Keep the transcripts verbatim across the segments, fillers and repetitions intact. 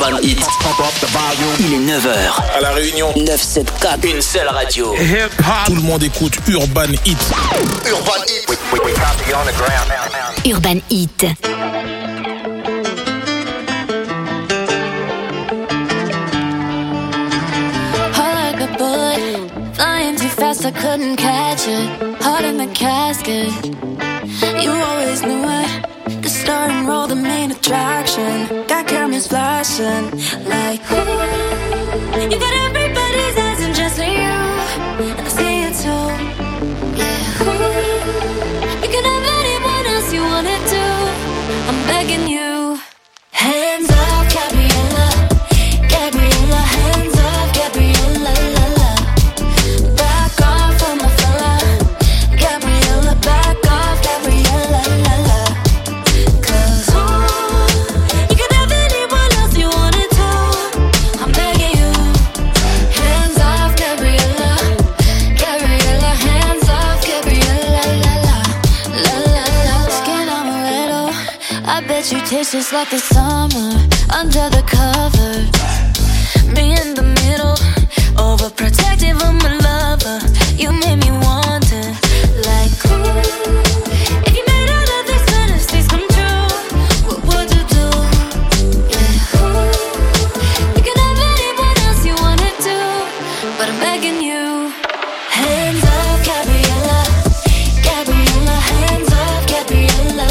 Urban Hit. Il est neuf heures. À La Réunion, neuf cent soixante-quatre, une seule radio. Tout le monde écoute Urban Hit. Urban Hit. Urban Hit. Flying too fast, I couldn't catch it. Heart in the casket. You always knew it. The star and roll, the main attraction. Got cameras flashing like ooh. You got everybody's eyes and just for you. And I see it too. Yeah. Ooh. You can have anyone else you wanted to. I'm begging you. Hands up, Gabriella. Gabriella, hands up, Gabriella. You taste just like the summer under the covers. Me in the middle, overprotective of my lover. You made me want it, like ooh. If you made all of these fantasies come true, what would you do? Yeah, ooh. You can have anyone else you wanted to, but I'm begging you. Hands up, Gabriella. Gabriella, hands up, Gabriella.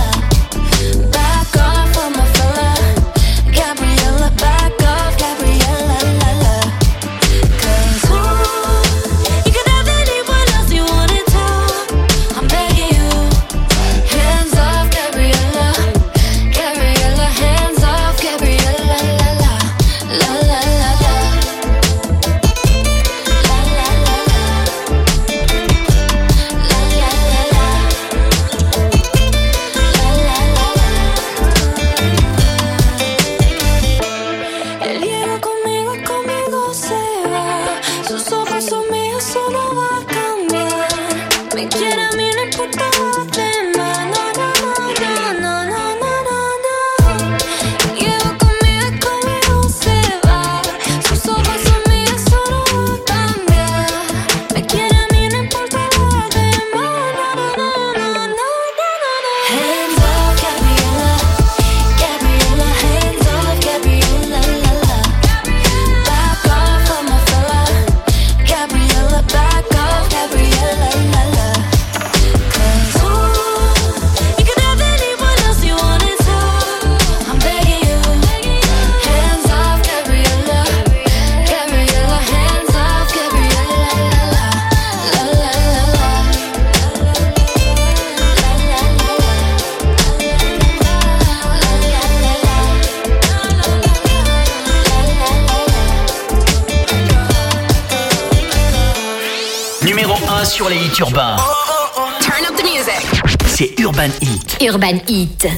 Sur les hits urbains. Oh, oh, oh. Turn up the music. C'est Urban Hit. Urban Hit.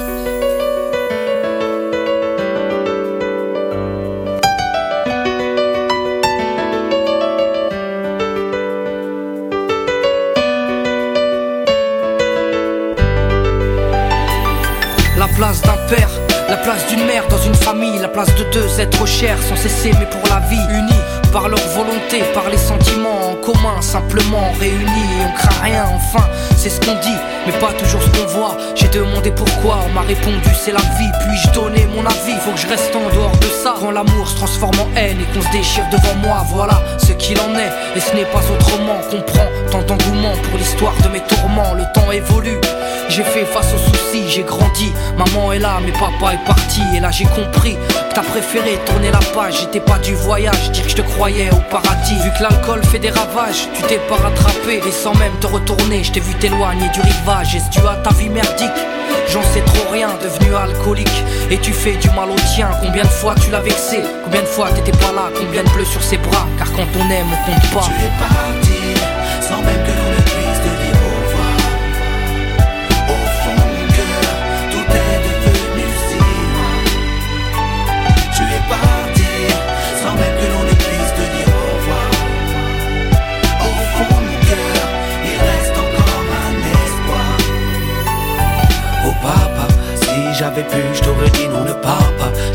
La place d'un père, la place d'une mère dans une famille, la place de deux êtres chers sans cesser mais pour la vie, unis par leur volonté, par les sentiments en commun, simplement réunis et on craint rien, enfin c'est ce qu'on dit, mais pas toujours ce qu'on voit. J'ai demandé pourquoi, on m'a répondu c'est la vie, puis-je donner mon avis, faut que je reste en dehors de ça. Quand l'amour se transforme en haine et qu'on se déchire devant moi, voilà ce qu'il en est, et ce n'est pas autrement. Comprends tant d'engouement pour l'histoire de mes tourments, le temps évolue. J'ai fait face aux soucis, j'ai grandi. Maman est là, mais papa est parti. Et là j'ai compris que t'as préféré tourner la page. J'étais pas du voyage, dire que je te croyais au paradis. Vu que l'alcool fait des ravages, tu t'es pas rattrapé. Et sans même te retourner, je t'ai vu t'éloigner du rivage. Est-ce dû à ta vie merdique? J'en sais trop rien, devenu alcoolique. Et tu fais du mal au tien. Combien de fois tu l'as vexé? Combien de fois t'étais pas là? Combien de bleus sur ses bras? Car quand on aime, on compte pas. Tu es parti, sans même que l'on ne puisse te dire au revoir. Au fond de mon cœur, tout est devenu si loin. Tu es parti, sans même que l'on ne puisse te dire au revoir. Au fond de mon cœur, il reste encore un espoir. Oh papa, si j'avais pu, je t'aurais dit non, ne pars pas. J'étais trop petit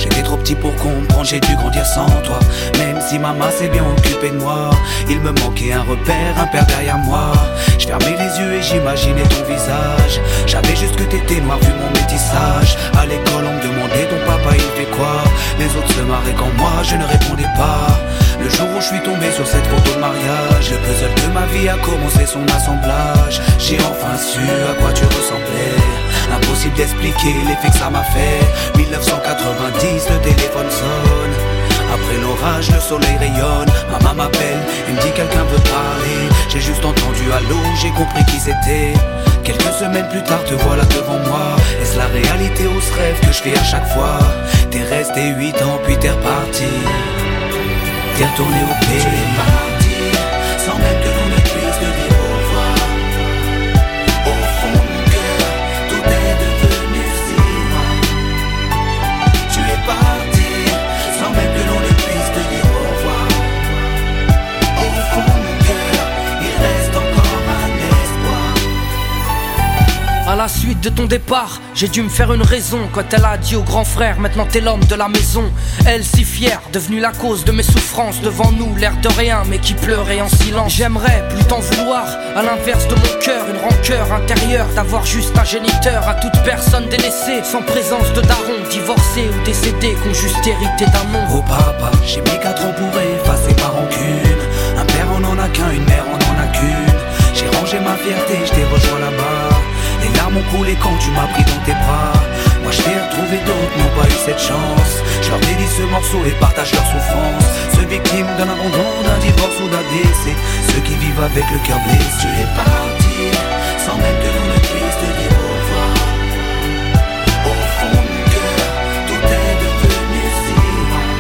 parti pour comprendre, j'ai dû grandir sans toi. Même si maman s'est bien occupée de moi, il me manquait un repère, un père derrière moi. Je fermais les yeux et j'imaginais ton visage. J'avais juste que t'étais noir vu mon métissage. À l'école on me demandait ton papa il fait quoi. Les autres se marraient quand moi je ne répondais pas. Le jour où je suis tombé sur cette photo de mariage, le puzzle de ma vie a commencé son assemblage. J'ai enfin su à quoi tu ressemblais. Impossible d'expliquer l'effet que ça m'a fait. dix-neuf cent quatre-vingt-dix, le téléphone sonne. Après l'orage, le soleil rayonne. Maman m'appelle, elle me dit quelqu'un veut parler. J'ai juste entendu allô, j'ai compris qui c'était. Quelques semaines plus tard, te voilà devant moi. Est-ce la réalité ou ce rêve que je fais à chaque fois? T'es resté huit ans puis t'es reparti. T'es retourné au pays. Tu es parti, sans même que l'on ne puisse te dire au revoir. Au fond de mon cœur, tout est devenu si noir. Tu es parti, sans même que l'on ne puisse te dire au revoir. Au fond de mon cœur, il reste encore un espoir. À la suite de ton départ, j'ai dû me faire une raison. Quand elle a dit au grand frère, maintenant t'es l'homme de la maison. Elle si fière, devenue la cause de mes souffrances. Devant nous, l'air de rien, mais qui pleurait en silence. J'aimerais plus t'en vouloir, à l'inverse de mon cœur. Une rancœur intérieure, d'avoir juste un géniteur. À toute personne délaissée, sans présence de daron. Divorcé ou décédé, qu'ont juste hérité d'un nom. Oh papa, j'ai mis quatre ans pour effacer ma rancune. Un père on en a qu'un, une mère on en a qu'une. J'ai rangé ma fierté, je t'ai rejoint là-bas. Les larmes ont coulé quand tu m'as pris dans tes bras. Moi je t'ai retrouvé, d'autres n'ont pas eu cette chance. Je leur dédie ce morceau et partage leur souffrance. Ceux victimes d'un abandon, d'un divorce ou d'un décès. Ceux qui vivent avec le cœur blessé. Tu es parti, sans même que l'on ne puisse te dire au revoir. Au fond de mon cœur, tout est devenu si noir.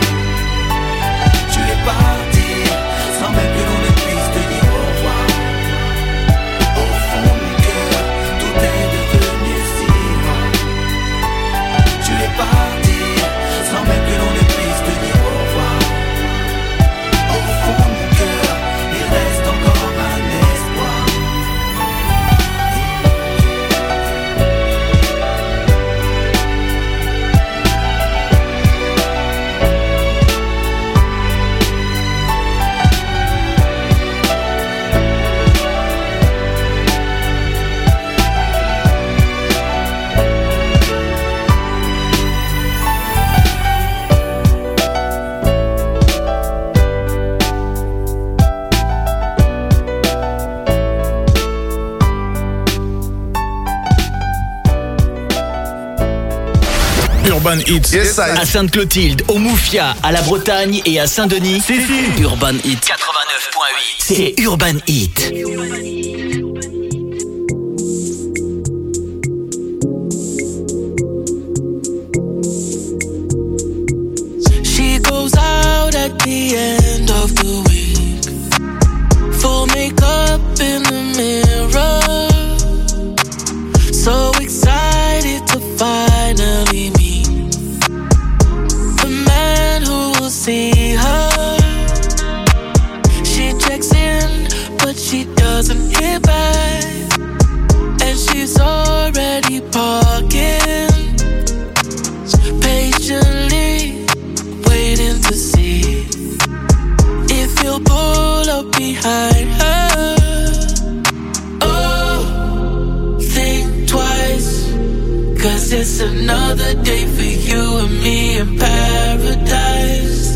Tu es parti, sans même que l'on ne puisse te dire au revoir. Au fond de mon cœur, tout est devenu si noir. Tu es parti, sans même que l'on ne puisse te dire au revoir. Au fond de mon cœur, il reste encore un espoir. Urban Hits. Yes, À Sainte-Clotilde, au Moufia, à la Bretagne et à Saint-Denis. Si, si. Urban Hits quatre-vingt-neuf point huit. C'est Urban Hits. She goes out at the end of the week. Full makeup in the mirror. So excited to finally meet the man who will see her. She checks in, but she doesn't hit back. And she's already parking, patiently waiting to see if he'll pull up behind her. Oh, think twice, 'cause it's another day for you and me in paradise.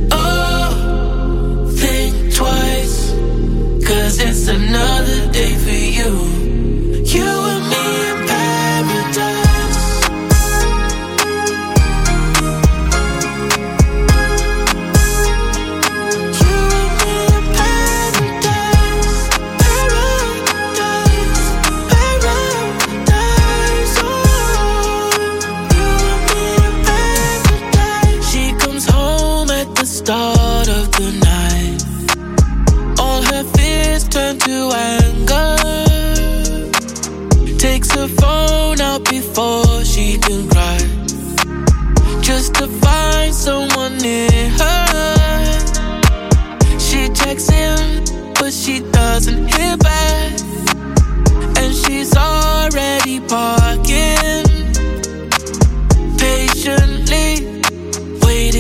Oh, think twice, 'cause it's another day for you, you and me in paradise. Start of the night, all her fears turn to anger. Takes her phone out before she can cry, just to find someone near her. She checks in, but she doesn't hear back, and she's already parking, patiently waiting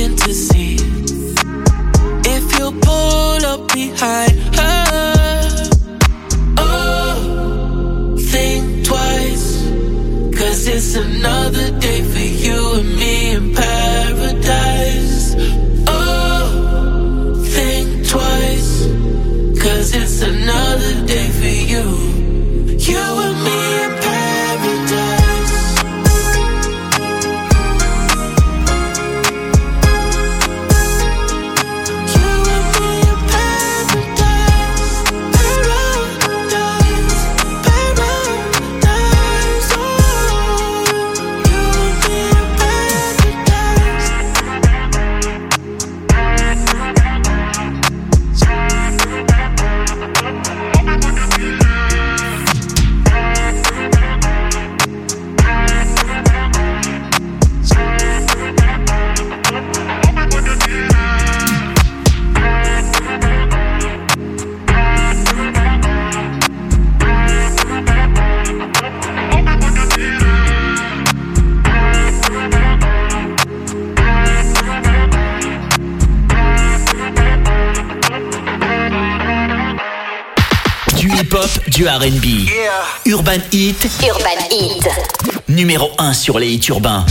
hip-hop, du R and B. Yeah. Urban Hit. Urban Hit. Numéro un sur les hits urbains.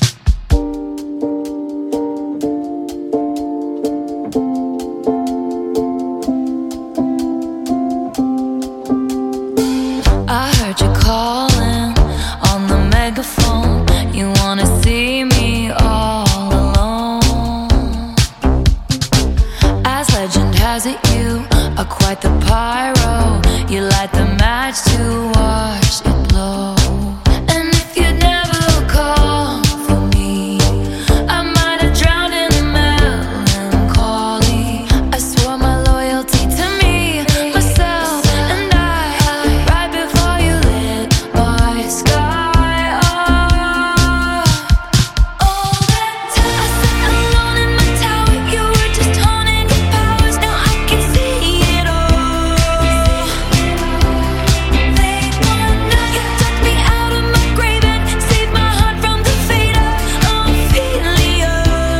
I heard you calling on the megaphone. You wanna see me all alone. As legend has it, you are quite the pyro. You light the match to watch it blow. And if you'd never call for me, I might have drowned in the melancholy. I swore my loyalty to me, myself, and I. Right before you lit my sky up. All that time I sat alone in my tower, you were just honing your powers. Now I can see it all. Late one night, you took me out of my grave and saved my heart from the fate of Ophelia.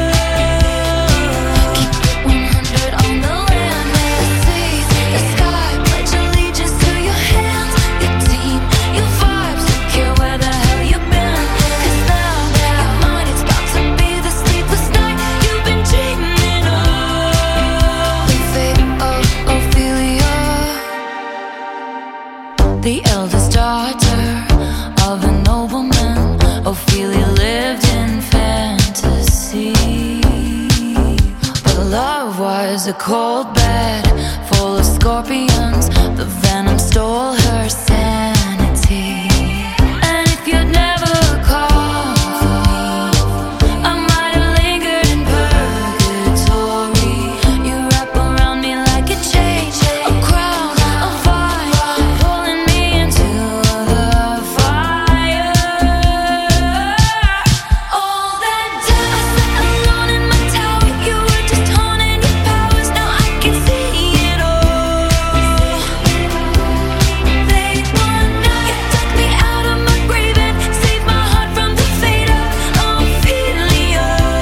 Keep it one hundred on the land, may I see the sky. Pledge allegiance to your hands, your team, your vibes. Don't care where the hell you've been, 'cause now you're mine. It's about to be the sleepless night you've been dreaming of. The fate of Ophelia, the eldest daughter of a nobleman. Ophelia lived in fantasy, but love was a cold bed full of scorpions. The venom stole her sanity. And if you'd never called for me, I might have lingered in purgatory. You wrap around me like a chain, a crown, a fire, pulling me into the fire. All that time I sat alone in my tower, you were just honing your powers. Now I can see it all. Late one night, you took me out of my grave and saved my heart from the fate of Ophelia.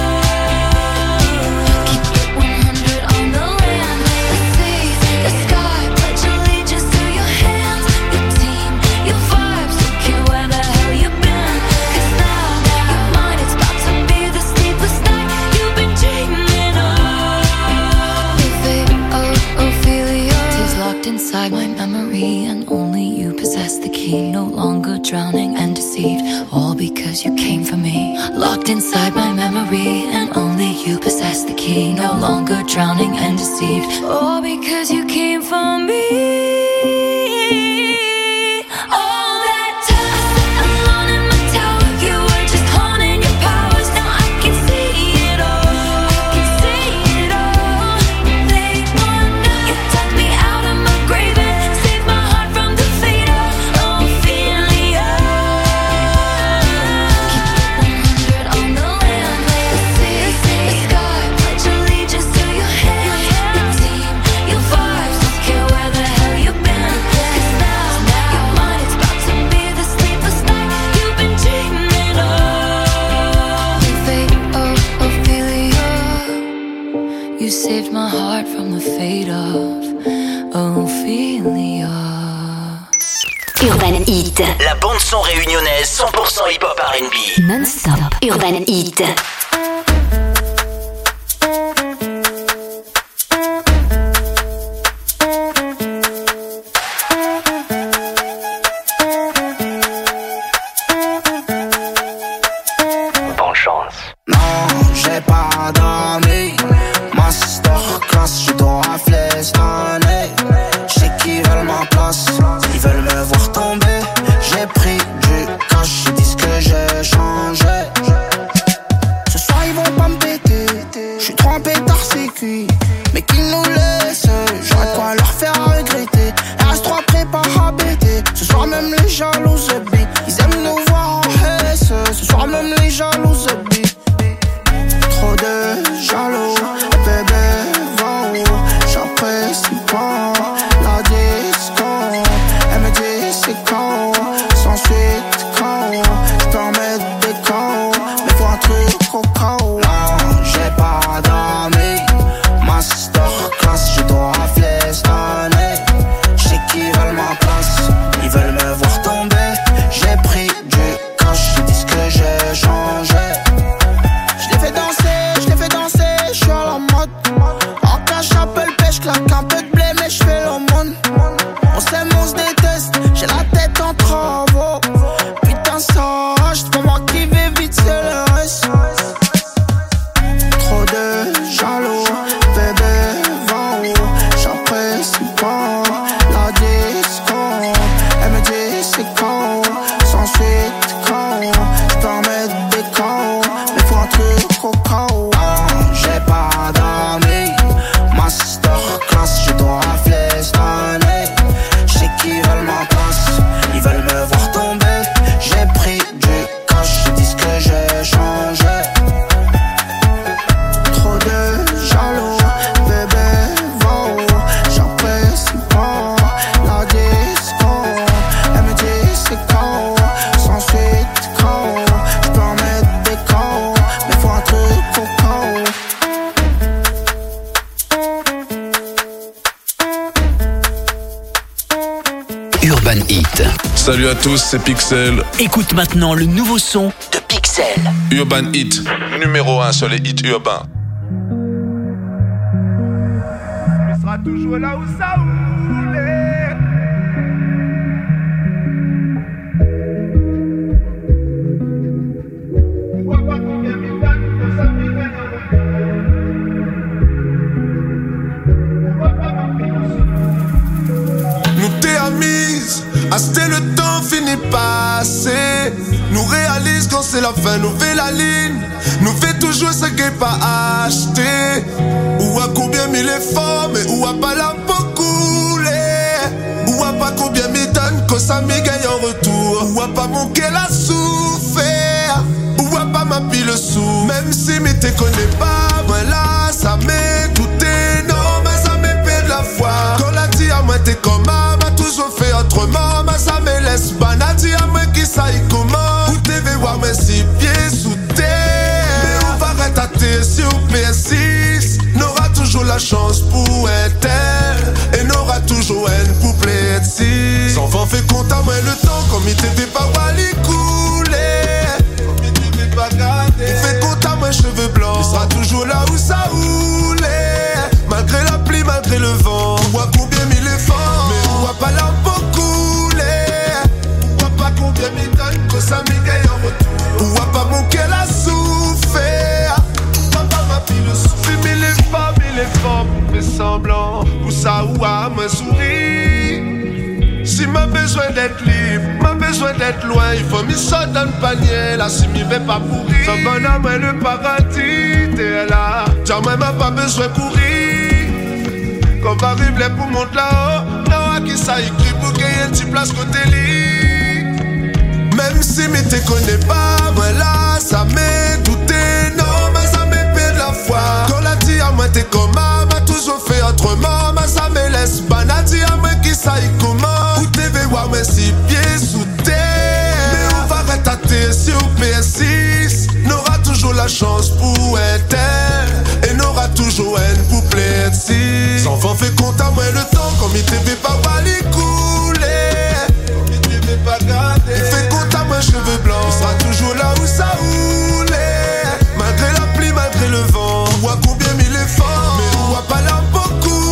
Keep it one hundred on the land, may I see the sky. Pledge allegiance to your hands, your team, your vibes. Don't care where the hell you've been, 'cause now you're mine. It's about to be the sleepless night you've been dreaming of. The fate of Ophelia is locked inside my memory, and only you possess the key. No longer drowning and deceived, all because you came for me. Locked inside my memory, and only you possess the key. No longer drowning and deceived, all because you came for me. All that time I sat alone in my tower, you were just honing your powers. Now I can see it all. I can see it all. Late one night, you took me out of my grave and saved my heart from the fate of Ophelia. Keep it one hundred on the land, may I see the sky. Pledge allegiance to your hands, your team, your vibes. Don't care where the hell you've been, 'cause now you're mine. It's about to be the sleepless night you've been dreaming of. The fate of Ophelia, you saved my heart from the fate of Ophelia. Urban Hit. La bande son réunionnaise cent pour cent hip-hop R and B. Non-stop. Urban Hit. Bonne chance. Non, j'ai pas dormi. Masterclass, je dois flestonner. Je sais qu'ils veulent ma place, ils veulent me voir tomber. J'ai pris du cash, ils disent que j'ai changé. Ce soir ils vont pas me péter, je suis trempé par ces cuits. Mais qu'ils nous laissent, j'aurais quoi leur faire regretter. R S trois prépare à bêter. Ce soir même les jalouses bi, ils aiment nous voir en S. Ce soir même les jalouses bi. Trop de jaloux, bébé va où? J'apprécie pas la disco. Elle me dit c'est quand, sans suite quand. J'peux en mettre des quand, mais faut un truc au cas où. Non, j'ai pas dormi. Masterclass, Salut à tous, c'est Pixel. Écoute maintenant le nouveau son de Pixel. Urban Hit, numéro un sur les hits urbains. Tu seras toujours là où ça voulait. Nous t'es amis, c'était le temps fini passé. Nous réalise quand c'est la fin, nous fait la ligne. Nous fait toujours ce qui n'est pas acheté. Ou à combien mille efforts, mais ou à pas la peau coulée. Ou à pas combien mille tonnes que ça m'y gagne en retour. Ou à pas manquer la souffert. Ou à pas ma pile le sou. Même si m'y te connais pas, voilà, ça m'est tout énorme, ça m'est fait de la foi. Quand la dit à moi t'es comme ma, m'a toujours fait autrement, ma ça me laisse pas. N'a dit à moi qui ça y comment. Ou t'es voir mes six pieds sous terre. Mais on va retater sur P S six. N'aura toujours la chance pour être elle. Et n'aura toujours une pour plaire si. Sans vent fait compte à moi le temps. Comme il t'était pas wali couler. Comme il t'était pas gardé. Il fait compte à moi cheveux blancs. Il sera toujours là où ça roulait. Malgré la pluie, malgré le vent. On voit combien mille efforts. Mais on voit pas la peau couler. On voit pas combien mille tonnes que ça m'y gagne en retour. On voit pas mon qu'elle a souffert. On voit pas ma pile souffrir. Mille efforts, mille efforts pour faire semblant. Pour ça ou à me sourire. Si m'a besoin d'être libre, m'a besoin d'être loin. Il faut m'y sortir dans le panier. Là si m'y vais pas pourrir. Ça bonne à moi le paradis. T'es là. Tiens moi m'a pas besoin courir. Quand va arriver pour monter là-haut. Là qui ça écrit pour gagner une petite place côté lit. Même si m'y te connais pas, voilà, ça m'est tout énorme, ça m'est fait de la foi. Quand la dit à moi t'es comme ma, m'a toujours fait autrement, ma ça me laisse pas. N'a dit à moi qui ça y comment. Ou t'es voir mes six pieds sous terre. Mais on va retater sur P S six. N'aura toujours la chance pour être elle. Et n'aura toujours une pour plaire si. Sans vent fait compte à moi le temps. Comme il t'avait pas wali couler. Comme il t'avait pas gardé. Il fait compte à moi cheveux blancs. Il sera toujours là où ça roulait. Malgré la pluie, malgré le vent. On voit combien mille efforts. Mais on voit pas la peau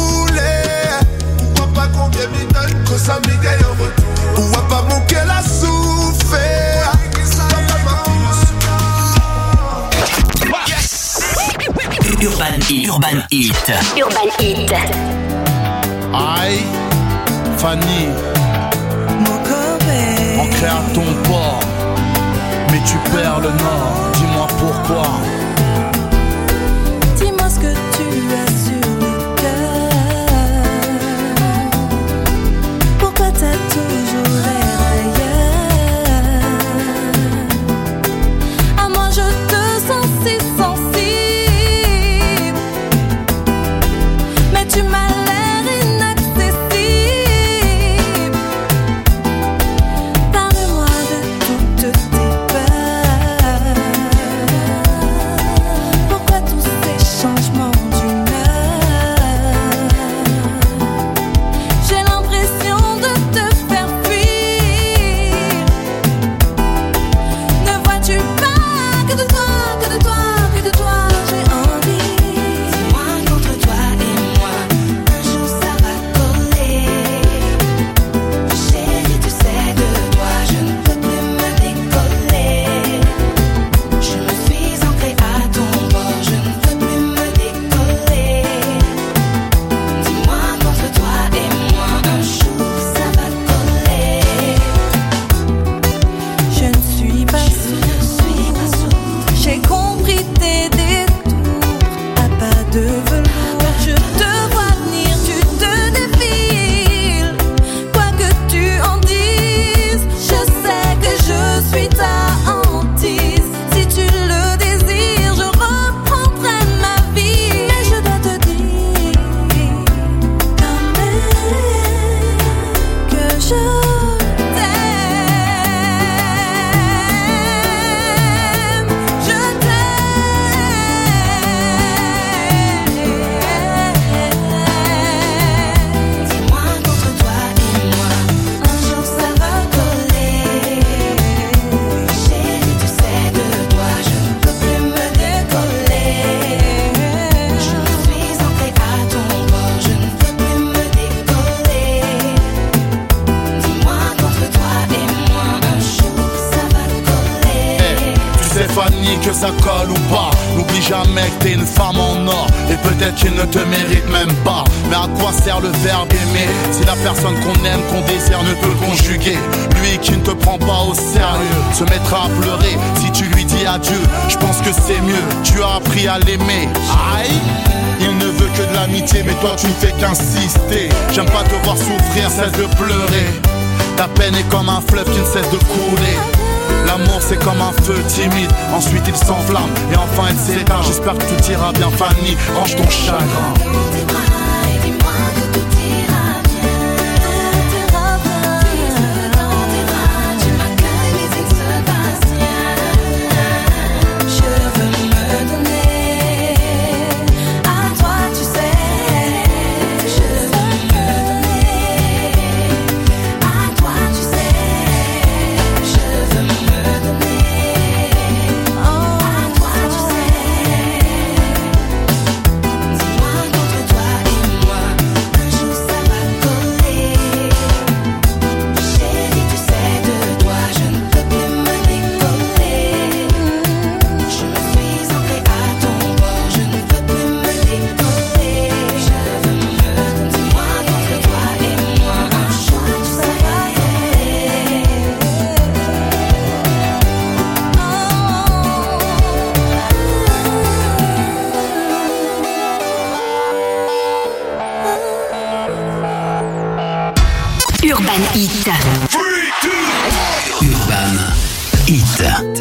couler. On voit pas combien mille tonnes que ça m'y gagne en retour. On voit pas mon qu'elle a souffert. Urban Hit. Urban Hit. Urban Hit. Aïe, Fanny, ancré à ton port, mais tu perds le nord. Dis-moi pourquoi. Dis-moi ce que tu as sur le cœur. Pourquoi t'as toujours l'air ailleurs? À moi je te sens si sensible, mais tu m'as l'air inaccessible. Parle-moi de toutes tes peurs. ça colle ou pas. N'oublie jamais que t'es une femme en or, et peut-être qu'il ne te mérite même pas. Mais à quoi sert le verbe aimer si la personne qu'on aime, qu'on désire ne peut conjuguer? Lui qui ne te prend pas au sérieux se mettra à pleurer si tu lui dis adieu. Je pense que c'est mieux, tu as appris à l'aimer. Aïe, il ne veut que de l'amitié, mais toi tu ne fais qu'insister. J'aime pas te voir souffrir, cesse de pleurer. Ta peine est comme un fleuve qui ne cesse de couler. L'amour c'est comme un feu timide, ensuite il s'enflamme et enfin il s'éteint. J'espère que tout ira bien Fanny, range ton chagrin. Urban Hit. Urban Hit.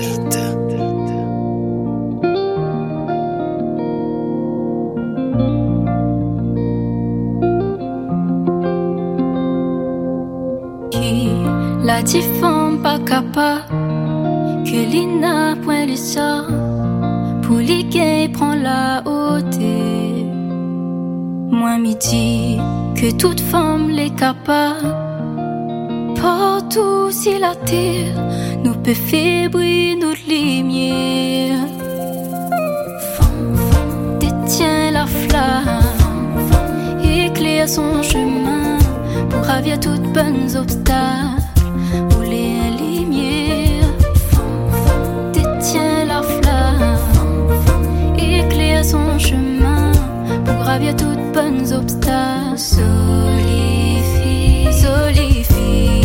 La ti femme pas capable que l'ina point les ça pour les gays prend la hauteur. Moi midi que toute femme l'est capable. Partout si la terre nous peut faire briller notre lumière. Femme, femme, détient la flamme, éclaire son chemin pour ravir toutes bonnes obstacles. Rouler la lumière. Femme, femme, détient la flamme, éclaire son chemin pour ravir toutes bonnes obstacles. Solifie, solifie.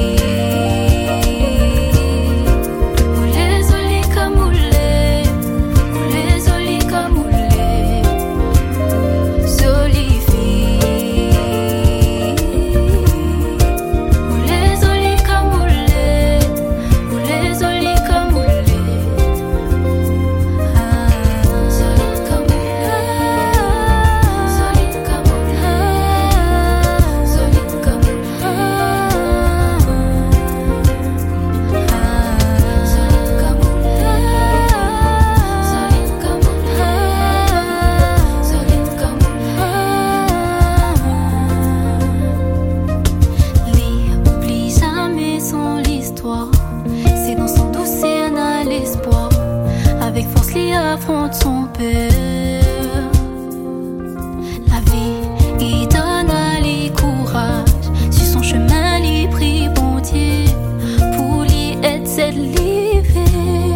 Affronte son peur. La vie, il donne à lui courage. Sur son chemin, il prie bon Dieu pour lui être cette livre.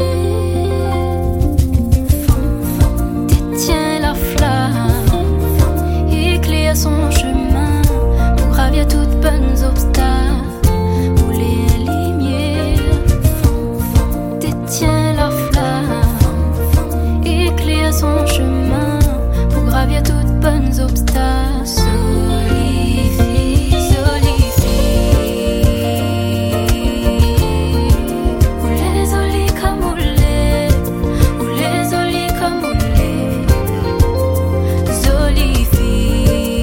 Femme, femme, détient la flamme, éclaire son chemin pour ravir toutes bonnes obstacles. Rouler la lumière. Femme, femme, détient la flamme, éclaire son chemin pour gravir toutes bonnes obstacles. Solifie, solifie. Oulé, zoli comme oulé, oulé, zoli comme oulé. Solifie.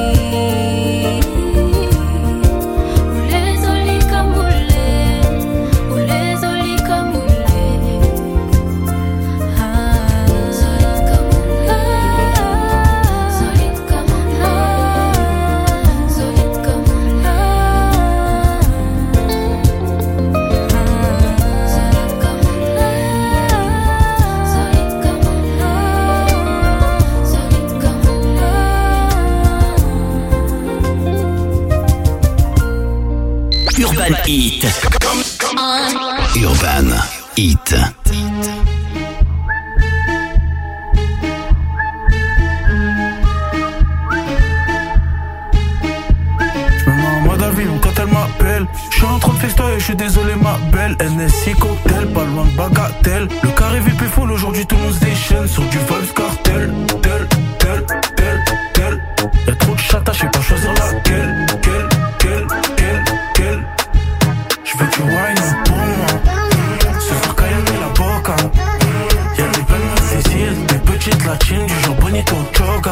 Oulé, zoli comme oulé, oulé, zoli comme oulé. Ah. Urban Hit. Urban Hit. m'appelle. J'suis en train de festoyer, j'suis désolé ma belle. N S I cocktail, pas loin de bagatelle. Le carré V P full, aujourd'hui tout le monde se déchaîne. Sur du Vibes cartel, tel, tel, tel, tel. Y'a trop de chata, j'sais pas choisir laquelle. Quelle, quelle, quelle, quelle. J'veux que tu whine pour moi. Ce soir Cayenne la boca. Y'a des belles Cécile, des petites latines, du genre bonito choga.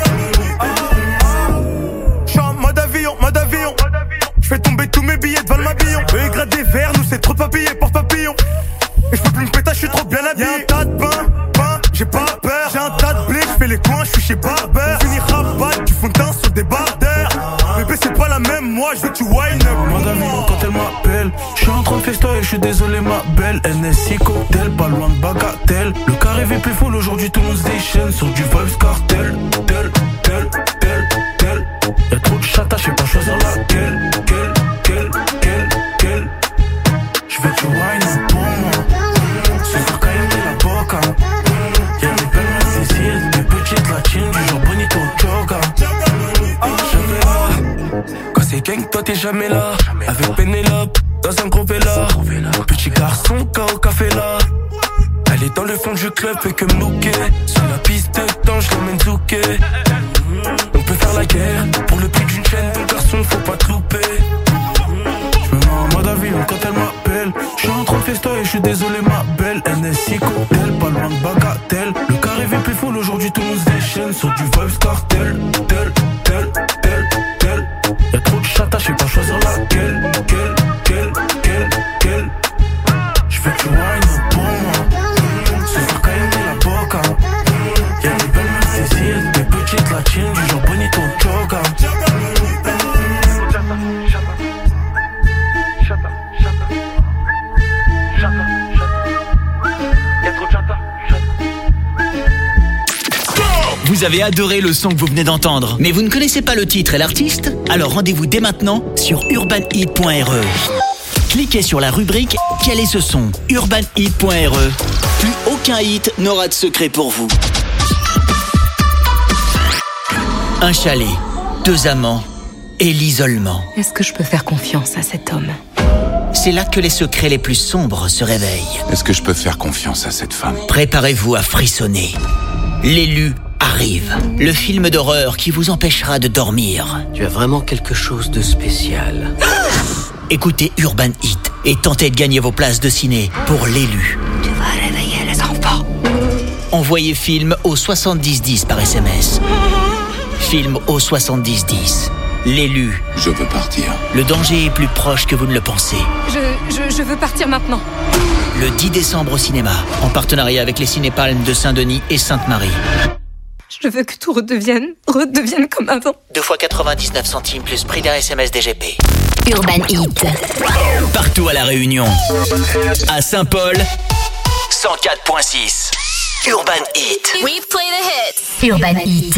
J'suis en mode avion, mode avion. J'fais tomber tous mes billets devant le mabillon. Eux ils grattent des verres, nous c'est trop de papillés, porte papillon. Et j'peux plus me péter, j'suis trop bien habillé. Y'a un tas de pain, pain, j'ai pas peur. J'ai un tas de blé, j'fais les coins, j'suis chez Barber. Finir à battre du fond de teint sur des bardeurs. Bébé c'est pas la même, moi j'veux que tu wine up. Mode avion quand elle m'appelle. J'suis en train de festoyer, j'suis désolé ma belle. N S I cocktail, pas loin de bagatelle. Le carré V P full, aujourd'hui tout le monde se déchaîne. Sur du Vibes cartel, tel, tel, tel, tel. Y'a trop de chata, j'sais pas choisir laquelle. Quelle, quelle, quelle, quelle. J'veux que tu whine pour moi. Ce soir Cayenne la boca. Y'a des belles Cécile, des petites latines, du genre bonito choga. Jamais là. Quand c'est gang, toi t'es jamais là. Avec Pénélope, dans un gros vélo. Petit garçon, K O café là. Elle est dans le fond du club, fait que me looker. Sur la piste de temps, je l'emmène zouker. On peut faire la guerre, pour le prix d'une chaîne, ton garçon, faut pas te louper. J'me mets en mode avion quand elle m'appelle. J'suis en train de festoyer, j'suis désolé ma belle. N S I cocktail, pas loin de bagatelle. Le carré V P full, aujourd'hui tout le monde se déchaîne. Sur du Vibes cartel, tel, tel, tel, tel. Y'a trop de chata, j'sais pas choisir laquelle. Quelle, quelle, quelle, quelle. J'veux que tu whine pour moi. Ce soir Cayenne la boca. Y'a des belles Cécile, des petites latines, du genre bonito choga. Vous avez adoré le son que vous venez d'entendre, mais vous ne connaissez pas le titre et l'artiste? Alors rendez-vous dès maintenant sur urban hit point r e. Cliquez sur la rubrique « Quel est ce son ?» urban hit point r e. Plus aucun hit n'aura de secret pour vous. Un chalet, deux amants et l'isolement. Est-ce que je peux faire confiance à cet homme? C'est là que les secrets les plus sombres se réveillent. Est-ce que je peux faire confiance à cette femme? Préparez-vous à frissonner. L'élu arrive. Le film d'horreur qui vous empêchera de dormir. Tu as vraiment quelque chose de spécial. Écoutez Urban Hit et tentez de gagner vos places de ciné pour l'élu. Tu vas réveiller les enfants. Envoyez film au soixante-dix dix par S M S. Film au soixante-dix dix. L'élu. Je veux partir. Le danger est plus proche que vous ne le pensez. Je, je, je veux partir maintenant. Le dix décembre au cinéma, en partenariat avec les Cinépalmes de Saint-Denis et Sainte-Marie. Je veux que tout redevienne, redevienne comme avant. deux fois quatre-vingt-dix-neuf centimes plus prix d'un S M S D G P. Urban Hit. Partout à La Réunion. À Saint-Paul, cent quatre virgule six. Urban Hit. We play the hits. Urban Hit.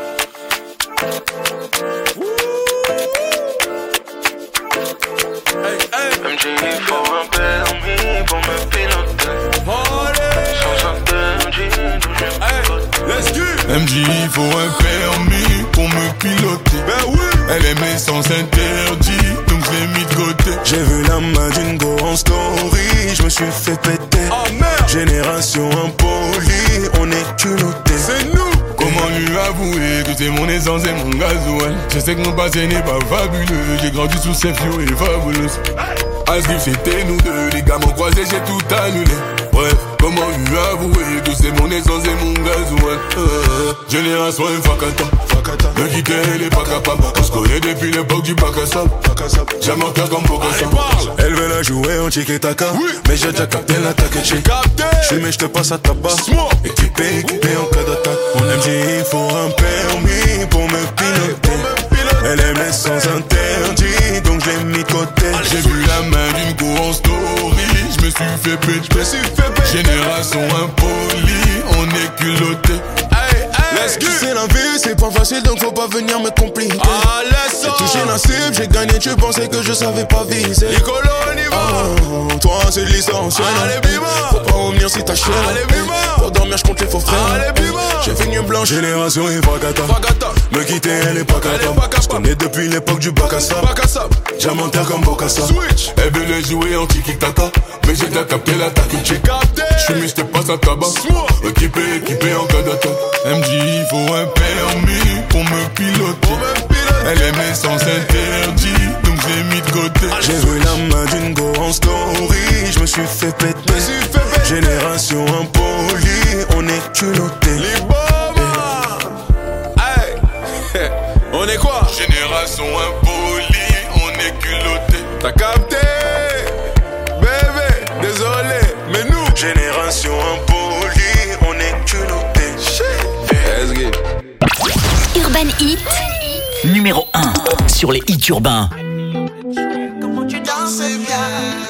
M G faut un permis pour me piloter. Sans un permis, d'où je pilote. M J faut un permis pour me piloter. Ben oui. Elle aimait sans interdit, donc je l'ai mis de côté. J'ai vu la main d'une go en story, je me suis fait péter. Oh merde. Génération impolie, on est culotté. C'est nous. Comment lui avouer que c'est mon essence et mon gasoil? Je sais que mon passé n'est pas fabuleux. J'ai grandi sous ces fios et fabuleuses. Asgrif c'était nous deux, les gars m'ont croisé, j'ai tout annulé. Bref, comment lui avouer que c'est mon essence et mon gasoil? euh, Génération Fakata, me dit qu'elle est pas capable. On se connaît depuis l'époque du bac à sable. J'aime en faire comme Bokassa. Elle veut la jouer en tiki-taka, oui. Mais j'ai déjà capté l'attaque et j'ai J'suis mais j'te passe à tabac. Équipé, équipé en cas d'attaque. Mon M J il faut un permis pour me piloter. Elle aimait sans interdit, donc je l'ai mis de côté. J'ai vu la main d'une go en story, je me suis fait péter. Génération impolie, on est culotté. Tu sais la vie c'est pas facile donc faut pas venir me compliquer. Ah laisse ça. J'ai touché la cible, j'ai gagné, tu pensais que je savais pas viser. Nicolo on y va. Oh, toi c'est l'essentiel. Allez bima. Faut pas revenir si t'as chier. Allez bima. Pour dormir je compte les faux frères. Allez bima. J'ai fini blanche, génération et Vagata. Vagata. Me quitter elle est pas capable. Je connais depuis l'époque du bac à sable. Bac à sable. Diamantaire comme Bocassa. Switch. Elle voulait jouer en tiki-taka, mais j'ai déjà capté l'attaque. J'ai capté. J'suis mis, j't'ai pas à tabac. Équipé, équipé en cas d'attaque. Elle me dit il faut un permis pour me piloter. Pour me piloter. Elle aimait sans interdit, donc j'ai mis de côté. J'ai vu la main d'une go en story, je me suis fait péter. Me suis fait péter. Génération impolie, on est culotté. Les bombes. Hey. On est quoi? Génération impolie, on est culotté. T'as capté? Bébé, désolé, mais nous. Génération impolie, on est culotté. Let's get. Urban Hit numéro un sur les hits urbains. Comment tu danses bien.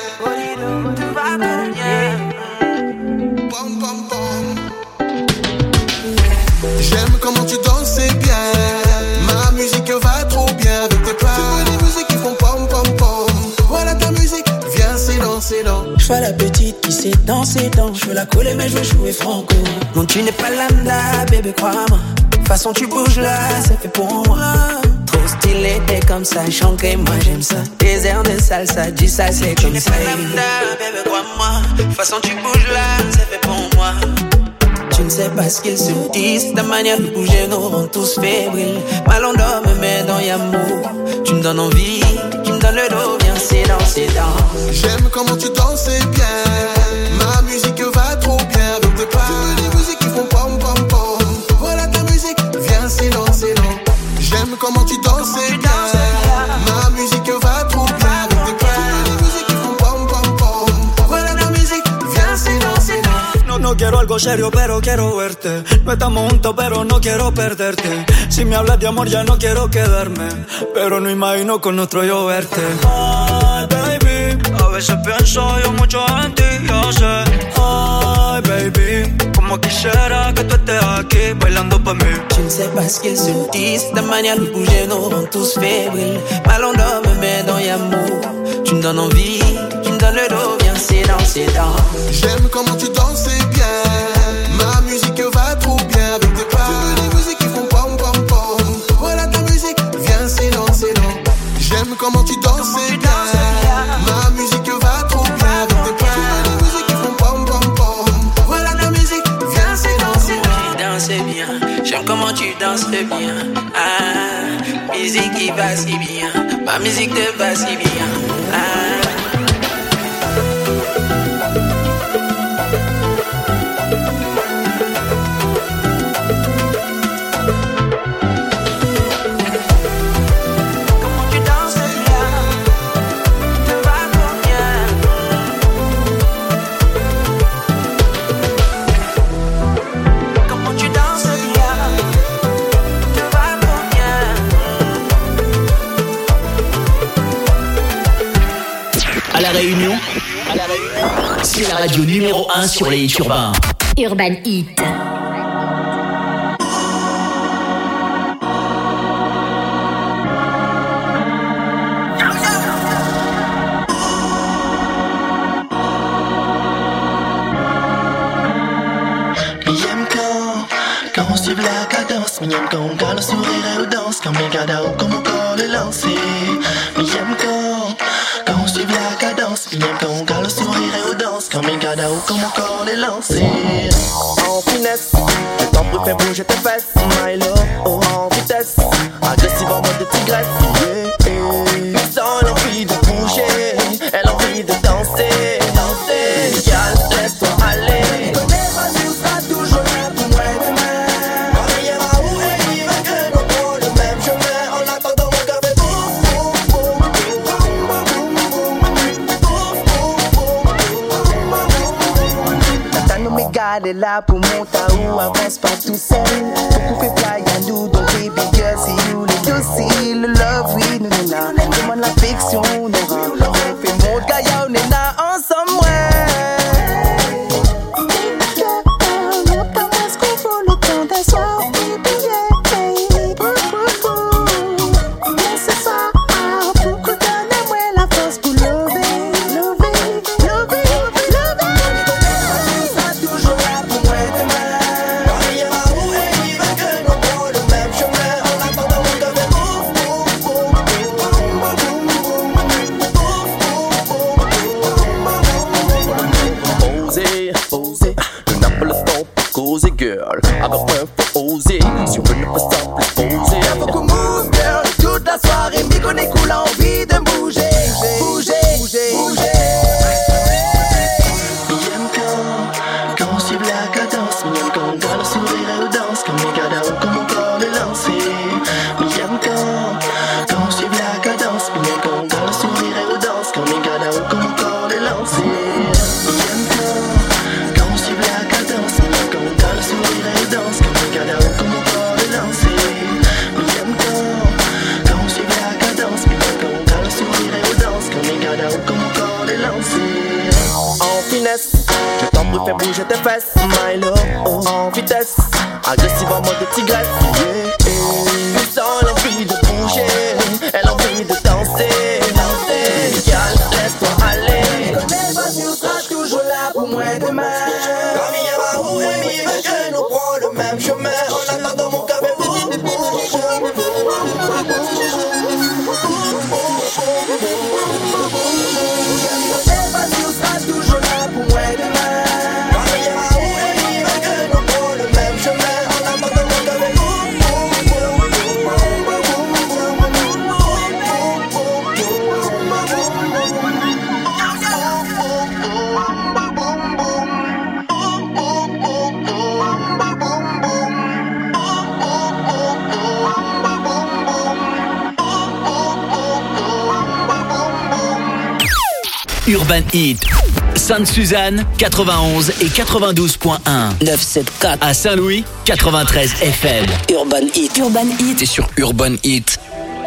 J'aime comment tu danses bien. Ma musique va trop bien avec tes pas. Tu veux des musiques qui font pom pom pom. Voilà ta musique, viens c'est dans, c'est dans. Je vois la petite qui sait danser dans. Je veux la coller mais je veux jouer franco. Non tu n'es pas lambda bébé crois-moi. De toute façon tu bouges là, c'est fait pour moi. Trop stylé, t'es comme ça, chanqué, moi j'aime ça. Des airs de salsa, du ça c'est comme ça. Tu n'es pas lambda bébé crois-moi. De toute façon tu bouges là, c'est fait pour moi. Tu ne sais pas ce qu'ils se disent. Ta manière de bouger nous rend tous fébriles. Mal on dort me met dans l'amour. Tu me donnes envie, tu me donnes le dos. Viens c'est dans, c'est dans. J'aime comment tu danses bien. Ma musique va trop bien avec tes pas. Tu veux des musiques qui font pom pom pom. Voilà ta musique, viens c'est dans, c'est dans. J'aime comment tu danses bien. Ma musique va trop bien avec tes pas. Tu veux des musiques qui font pom pom pom. Voilà ta musique, viens c'est dans, c'est dans. No, no quiero algo serio, pero quiero verte. No estamos juntos, pero no quiero perderte. Si me hablas de amor, ya no quiero quedarme. Pero no imagino con nuestro yo verte. Ay, baby, a veces pienso yo mucho en ti, yo sé. Ay, baby, como quisiera que tú estés aquí bailando pa' mí. Tu ne sais pas ce qu'ils se disent. Ta manière de bouger nous rend tous fébriles. Mal on dort me met dans l'amour. Tu me donnes envie, tu me donnes le dos. Viens c'est dans, c'est dans. J'aime comment tu danses bien. Ma musique va trop bien avec tes pas. Tu veux des musiques qui font pom pom pom. Voilà ta musique, viens c'est dans, c'est dans. J'aime comment tu danses bien. Ma musique va trop bien avec tes pas. Tu veux des musiques qui font pom pom pom. Voilà ta musique, viens c'est dans, c'est dans. Tu danses bien, j'aime comment tu danses bien. Ah, musique qui va si bien. Ma musique te va si bien. Ah. À la Réunion, à la Réunion, c'est la radio numéro un sur les hits urbains. Urban Hit. Quand on suit la cadence, mais j'aime quand on garde le sourire et on danse. Quand mes gardes au comme mon corps est lancé. Mais j'aime quand, quand on suit la cadence, mais j'aime quand on garde le sourire et on danse. Quand mes gardes au comme mon corps est lancé. En finesse, le temps pour faire bouger tes fesses. My love, oh en vitesse, agressive en mode de tigresse. Yeah, yeah. Sans l'envie de bouger, elle a envie de danser, danser. Gal, laisse-toi aller. Elle est là pour mon taou, avance pas tout seul. Beaucoup fait fly à nous, donc baby girl, c'est you, les deux, c'est le love, oui, nous, nous, là. Demande l'affection, nous, on fait mon gaillard, on est là ensemble, ouais. Look at us, go for le temps d'un soir, baby. ne peux sans plus poser. Y'a beaucoup move girl, toute la soirée, Mykonos est cool, envie de bouger, bouger, bouger, bouger. J'aime quand, quand on suit la cadence. J'aime quand on garde le sourire et on danse. Quand on garde haut comme mon corps est lancé. J'aime quand, quand on suit la cadence. J'aime quand on garde le sourire et on danse. Quand on garde haut comme mon corps est lancé. J'aime quand, quand on suit la cadence. J'aime quand on garde le sourire et on danse. Quand on garde haut comme mon corps est lancé. J'aime quand, quand on suit la cadence. J'aime quand on garde le sourire et on danse. Quand on garde haut comme mon corps est lancé. En finesse, je t'embrouille, fais bouger tes fesses, my love, oh, en vitesse, agressive en mode tigresse, yeah, yeah. Puissant, l'envie de bouger, elle a envie de danser, danser, gal, laisse-toi aller. Connais pas si on sera toujours là pour moi demain. Quand il y a ma roue et mi veut que nous prend le même chemin. En attendant mon café, Urban Hit, Sainte-Suzanne, quatre-vingt-onze et quatre-vingt-douze point un. neuf sept quatre. À Saint-Louis, quatre-vingt-treize F M. Urban Hit. Urban Hit. C'est sur Urban Hit.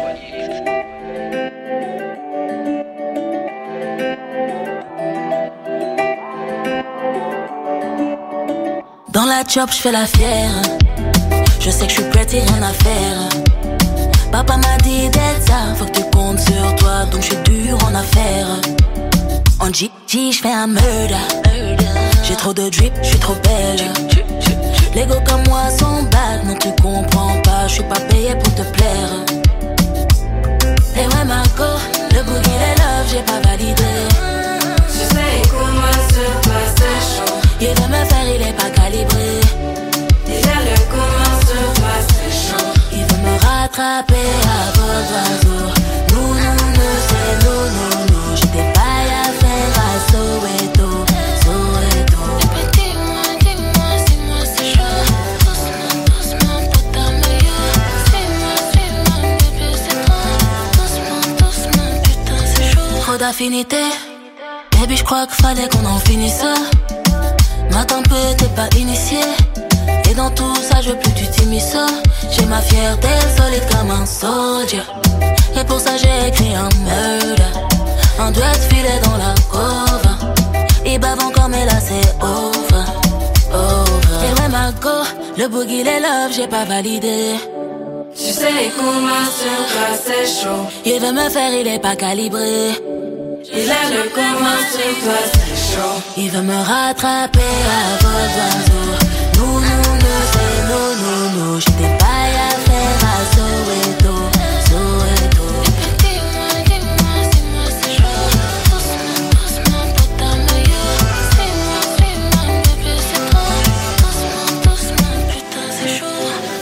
Dans la chop, je fais la fière. Je sais que je suis prête et rien à faire. Papa m'a dit d'être ça, faut que tu comptes sur toi, donc je suis dur en affaires. En G G, je fais un murder. J'ai trop de drip, je suis trop belle. Les gars comme moi sont bad, non tu comprends pas, je suis pas payé pour te plaire. Et ouais Marco, le boogie les love, j'ai pas validé. Je sais comment se passe c'est chaud. Il veut me faire, il est pas calibré. Déjà le comment se passe c'est chaud. Il veut me rattraper à vos oiseaux. Nous, nous, nous, c'est nous, nous, nous. J'étais pas à faire à Soweto, Soweto. Bébé dis-moi, dis-moi, dis-moi c'est chaud. Doucement, doucement, putain meilleur. Dis-moi, dis-moi, bébé c'est toi. Doucement, doucement, putain c'est chaud. Trop d'affinités. Baby j'crois qu'il fallait qu'on en finisse. M'attends peu, t'es pas initié. Et dans tout ça, je veux plus que tu t'immisces. J'ai ma fierté solide comme un soldier. Et pour ça, j'ai écrit un murder. Un duet filé dans la cove. Il bave encore, mais là, c'est over. Over. Et ouais, Marco, le boogie, les love, j'ai pas validé. Tu sais comment se passe c'est chaud. Il veut me faire, il est pas calibré. Il a le comment se passe c'est chaud. Il veut me rattraper à vos oiseaux. Nous, nous, nous, c'est nous, nous, nous. J'étais pas à faire à Soweto, Soweto. Bébé dis-moi, dis-moi, dis-moi c'est chaud. Doucement, doucement, putain meilleur. Dis-moi, dis-moi, bébé c'est toi. Doucement, doucement, putain c'est chaud.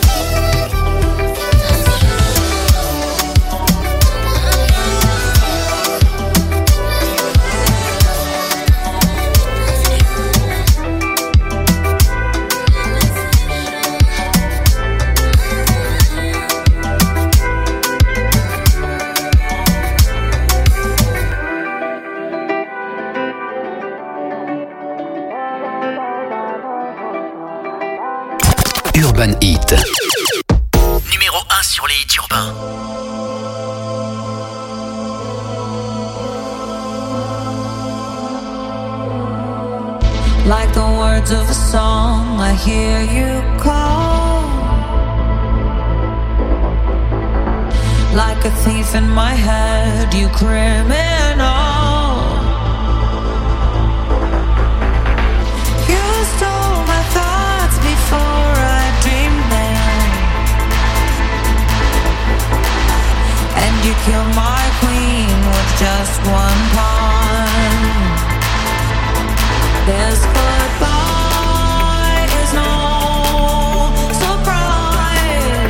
Urban Hit. Numéro un sur les hits urbains. Like the words of a song, I hear you call. Like a thief in my head, you criminal. You stole my thoughts before I dreamed them, and you killed my queen with just one pawn. This goodbye is no surprise.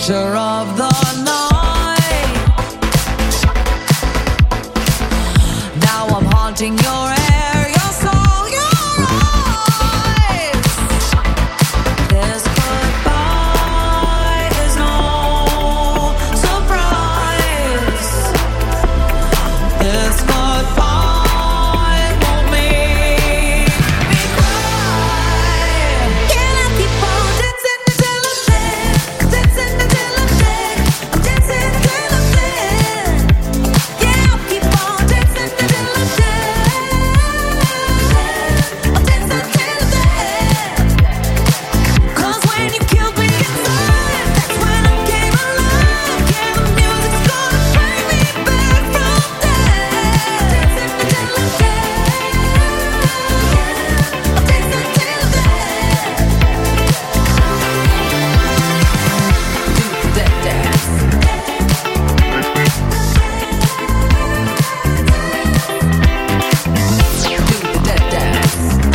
picture of the night. Now I'm haunting your air, your soul, your eyes. This goodbye is no surprise. This goodbye won't make me cry. Can I keep on dancing until I'm dead? Dancing until I'm dead. I'm dancing until I'm dead. Yeah, I'll keep on dancing until I'm dead. I'm dancing until I'm dead. 'Cause when you killed me inside, that's when I came alive. Yeah, the music's gonna bring me back from death. Dancing until I'm dead. I'm dancing until I'm dead. Do that dance. Do the that dance.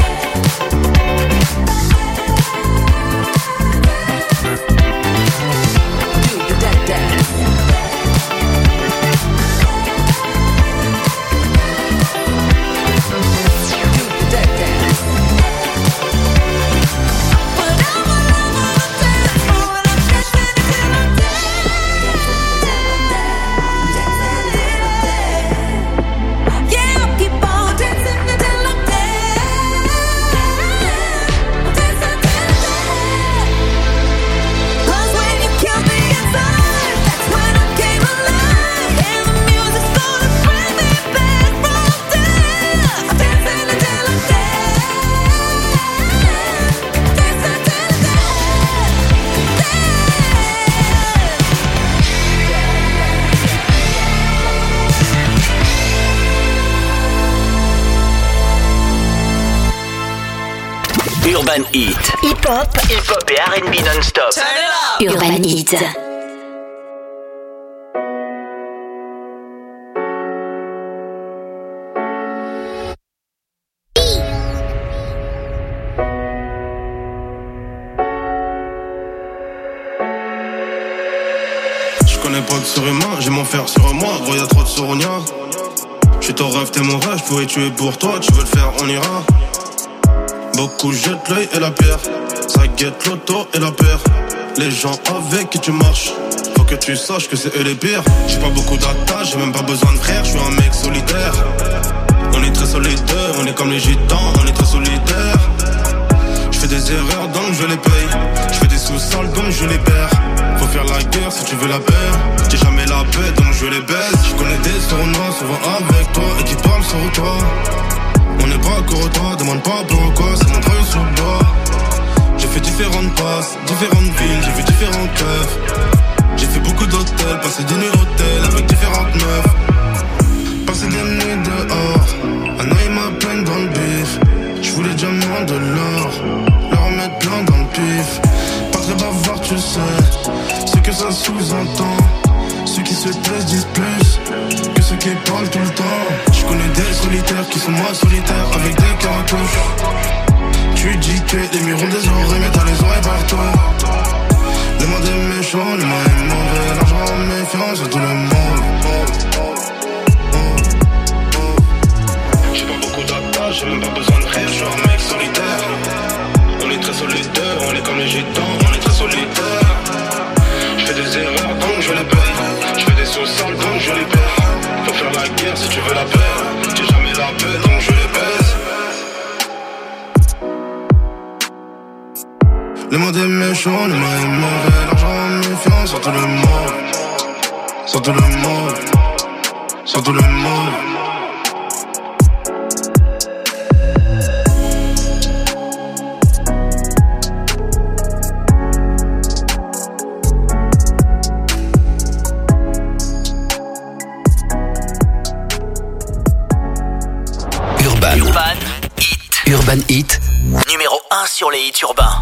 Do the that dance. Do the that dance. But I'm a lover of dance floor and I'm dancing until I'm dead. Yeah, I'll keep on dancing until I'm dead. I'm dancing until I'm dead. 'Cause when you killed me inside, that's when I came alive. And the music's gonna bring me back from death. I'm dancing until I'm dead. Dancing until I'm Urban Heat. Hip-hop, Hip-hop et R and B non-stop. Urban Heat. Je connais pas de surhumain, j'ai mon fer sur moi, gros y'a trop de sourogna. J'suis ton rêve, t'es mon rêve, j'pourrais tuer pour toi, tu veux le faire, on ira. Beaucoup jettent l'œil et la pierre, ça guette l'auto et la paire. Les gens avec qui tu marches, faut que tu saches que c'est eux les pires. J'ai pas beaucoup d'attaches, j'ai même pas besoin de frères, j'suis un mec solitaire. On est très solidaires, on est comme les gitans, on est très solidaires. J'fais des erreurs donc je les paye, j'fais des sous-sols donc je les perds. Faut faire la guerre si tu veux la paix, j'ai jamais la paix donc je les baisse. J'connais des sournois souvent avec toi et qui parlent sur toi. On n'est pas courtois, demande pas pourquoi, c'est mon truc sur le bois. J'ai fait différentes passes, différentes villes, j'ai vu différents keufs. J'ai fait beaucoup d'hôtels, passé des nuits d'hôtel avec différentes meufs. Passé des nuits dehors, un œil ma peine dans le bif. J'voulais diamants de l'or, leur remettre plein dans le pif. Pas très bavard tu sais, ce que ça sous-entend. Ceux qui se taisent disent plus que ceux qui parlent tout le temps. Je connais des solitaires qui sont moins solitaires avec des cartouches. Tu dis que les murs ont des oreilles mais t'as les oreilles partout. Le monde est méchant, le monde est mauvais. L'argent en méfiance à tout le monde. J'ai pas beaucoup d'attaches, j'ai même pas besoin de rire. J'suis un mec solitaire. On est très solidaires, on est comme les gitans, on est très solitaires. J'fais des erreurs donc je les paye. J'fais des sous-sols donc je les perds. Faut faire la guerre si tu veux la paix. J'ai jamais la paix donc je les baise. Le monde est méchant, le monde est mauvais. L'argent en méfiance sur tout le monde. Sur tout le monde. Sur tout le monde. Urban. Urban Heat. Urban Heat. Numéro un sur les hits urbains.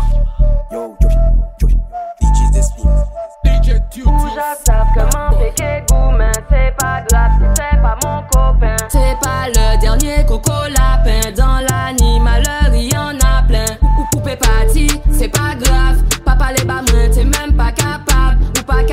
Savent comment péquer goût, mais c'est pas grave si c'est pas mon copain. C'est pas le dernier coco lapin. Dans l'animaleur, il y en a plein. Ou poupée partie, c'est pas grave. Papa les bas moins, t'es même pas capable. Ou pas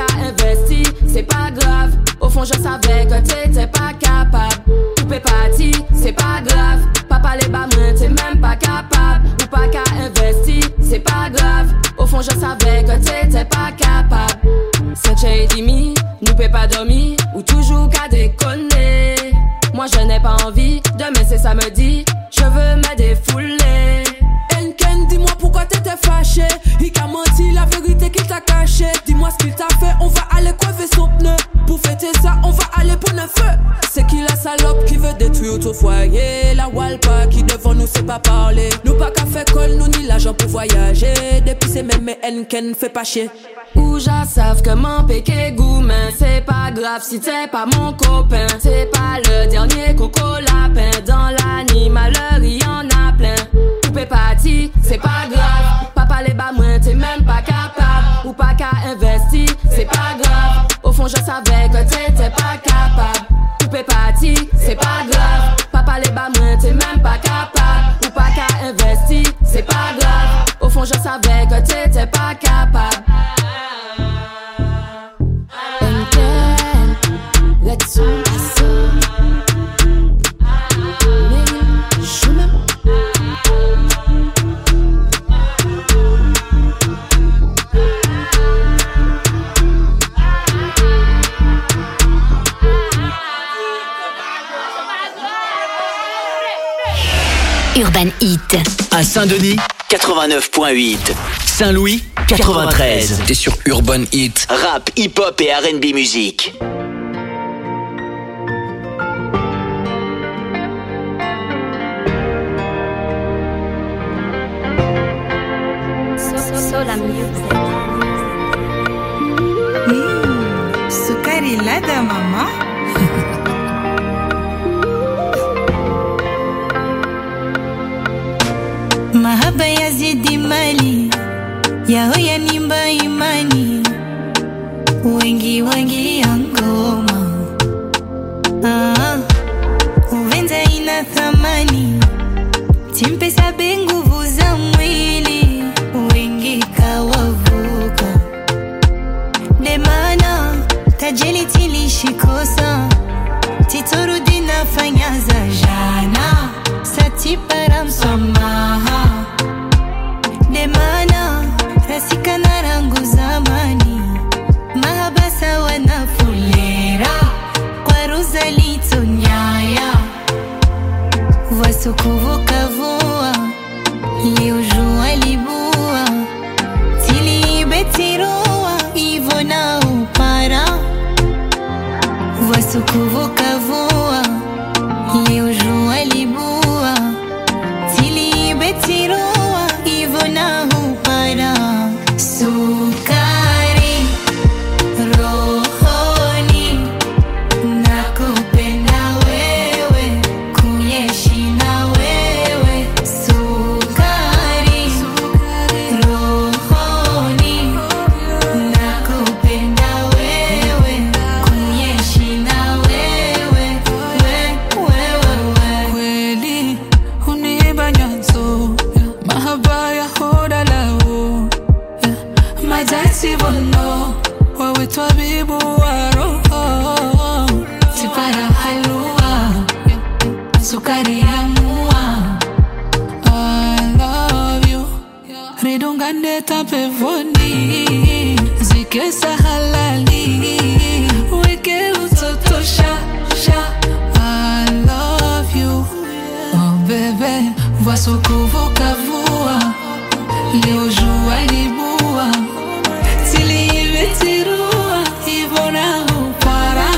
Au fond, je savais que t'étais pas capable. Tout est parti, c'est pas grave. Papa les bas mains, t'es même pas capable. Ou pas qu'à investir, c'est pas grave. Au fond, je savais que t'étais pas capable. C'est chez Dimi, nous peut pas dormir. Ou toujours qu'à déconner. Moi, je n'ai pas envie, demain c'est samedi. Je veux me défouler. Enken, dis-moi pourquoi t'étais fâché. Il t'a menti, la vérité qu'il t'a caché. Dis-moi ce qu'il t'a fait, on va aller crever son pneu. Pour fêter ça, on va aller pour le feu. C'est qui la salope qui veut détruire tout foyer. La Walpa qui devant nous sait pas parler. Nous pas qu'à faire colle, nous ni l'argent pour voyager. Depuis c'est même Enken, fait pas chier. Ou j'en savent que mon péché gourmand. C'est pas grave si t'es pas mon copain. C'est pas le dernier coco lapin. Dans l'animal, il y en a plein. Tout est parti, c'est pas grave. Papa les bas moins, t'es même pas capable. Ou pas qu'à investir, c'est pas grave. Au fond, je savais que t'étais pas capable. Tout est parti, c'est pas grave. Papa les bas moins, t'es même pas capable. Ou pas qu'à investir, c'est pas grave. Au fond, je savais que t'étais pas capable. Let's go. Urban Hit. À Saint-Denis, quatre-vingt-neuf point huit. Saint-Louis, quatre-vingt-treize. T'es sur Urban Hit. Rap, hip-hop et R and B musique. Sola Music. Mm, sukari ladha mama. Mahaba yazidi mali yao yanimba imani wengi wengi ya ngoma ah, uvenza ina thamani timpesa benguvu za mwili wengi kawavuka demana tajeli tilishikosa titurudi nafanya za jana sati para msamaha demana rasika na rangu zamani mahabasa wanafulera kwa ruzalito nyaya wasukuvuka vua leo jua libua tilibetirua ivo na upara wasukuvuka vua leo jua libua tilibetirua ivo na upara sukari rohoni nakupenda wewe kuyeshi na wewe sukari rohoni nakupenda wewe kuyeshi na wewe wewe Kweli uniba nyanzo mahaba ya hoda lao majati bono wawe twabibu wa roho tipara halua sukari ya mua I love you ridungande tapevoni zikesa halali weke utoto sha sha I love you oh bebe vasukuvuka vua leo jua libua tilibetirua ivona upara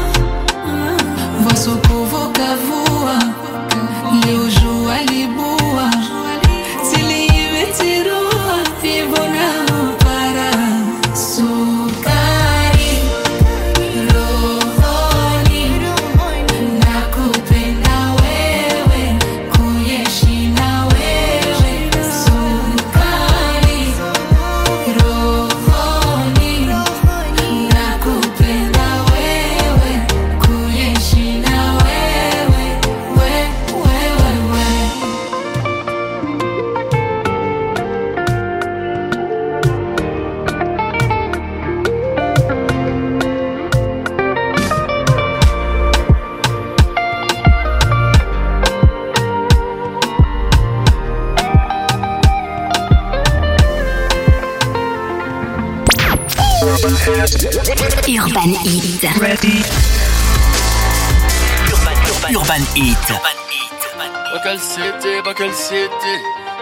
vasukuvuka vua leo jua libua tilibetirua ivona Urban Heat. Ready. Urban, Urban, Urban Heat. Pas quelle cité, pas quelle cité.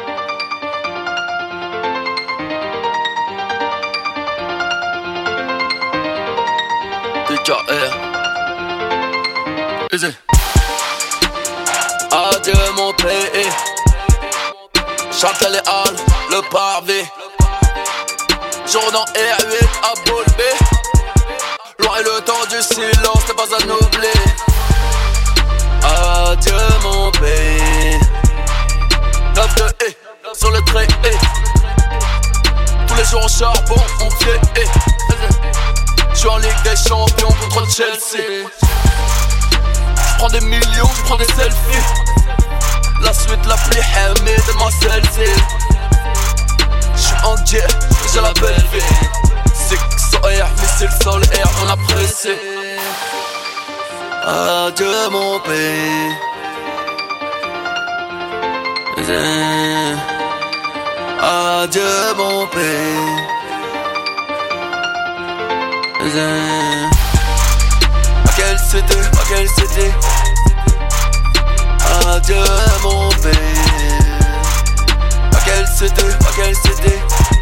D K R. Easy. Adieu mon pays. Chantal les halles, le pavé. Journée en R huit à Bolbé. Loin le temps du silence, n'est pas à oublier. Adieu mon pays. neuf de E, sur le trait E. Tous les jours en charbon, on pied E. J'suis en Ligue des Champions contre Chelsea. J'prends des millions, j'prends des selfies. La suite la plus hamée de ma celle-ci. J'suis en jet, j'ai la belle vie. Six air, missile sol air, on apprécie. Adieu mon pays. Adieu mon pays. À quelle cité, à quelle cité. Adieu mon pays. À quelle cité, à quelle cité.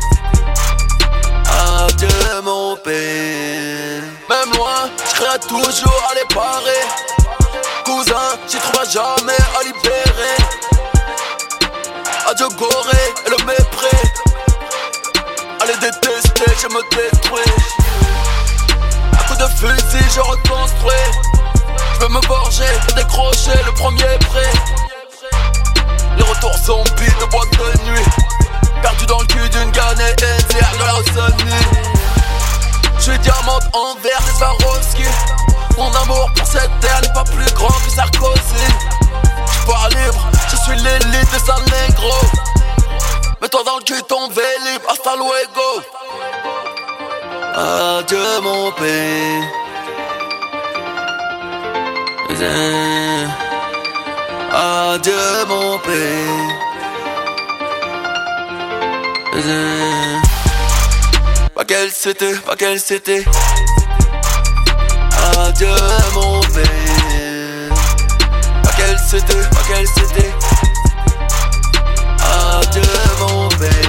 Adieu mon pays. Même loin, j'serai toujours à les parer. Cousin, j'y trouverai jamais à libérer. Adieu Gorée et le mépris. Allez détester, je me détruis. À coup de fusil, je reconstruis. Je veux me borger, décrocher le premier prêt. Les retours zombies de boîte de nuit. Perdu dans le cul d'une ghanéenne, terre de la Rossonnie. J'suis diamante en verre, des Swarovski. Mon amour pour cette terre n'est pas plus grand que Sarkozy. J'suis pas libre, je suis l'élite des sales négros. Mets-toi dans le cul, ton vélib, hasta luego. Adieu mon pays. Adieu mon pays. Pas quelle cité, pas quelle cité. Adieu mon pays. Pas quelle cité, pas quelle cité. Adieu mon pays.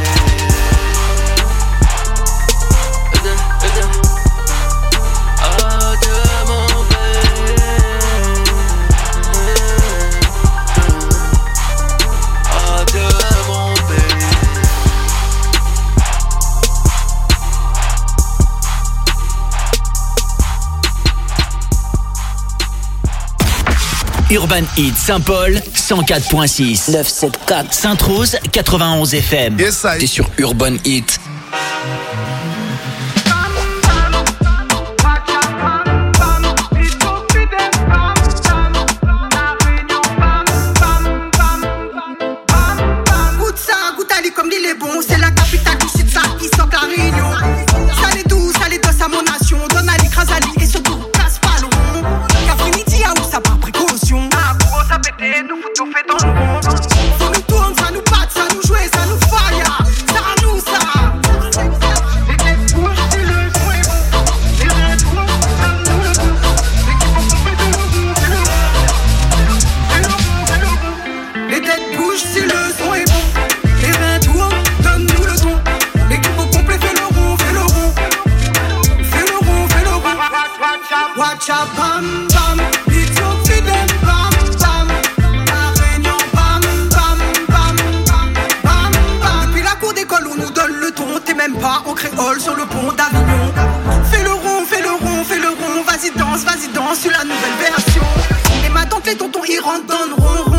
Urban Heat Saint-Paul, cent quatre virgule six. neuf cent soixante-quatre. Sainte-Rose, quatre-vingt-onze F M. Yes, I. T'es sur Urban Heat. Goûte ça, goûte Ali comme l'île est bon. C'est la capitale du sud, ça qui sort la Réunion. Salé doux, salé dos à mon nation. Donne Ali, crase Ali et surtout casse pas le rond. Café-midi, ah où ça par précaution. Ah, gros, ça pété, nous fout tout fait dans le rond. Ça nous tourne, ça nous batte, ça nous joue, ça nous faille. Ça à nous, ça. Les têtes bouges, c'est le son est bon. Les reins tournent, ça nous le bon. Les têtes bougent si le son est bon. Les reins tournent, donne-nous le ton. L'équipe au complet fait le rond, fait le rond. Fais le rond, fais le rond. Watch out, bam, bam. Beat your feet and bam, bam. La Réunion, bam, bam, bam, bam, bam, bam. Depuis la cour d'école, on nous donne le ton. T'es même pas en créole sur le pont d'Avignon. Fais le rond, fais le rond, fais le rond. Vas-y danse, vas-y danse sur la nouvelle version. Et maintenant que les tontons ils rentrent dans le rond.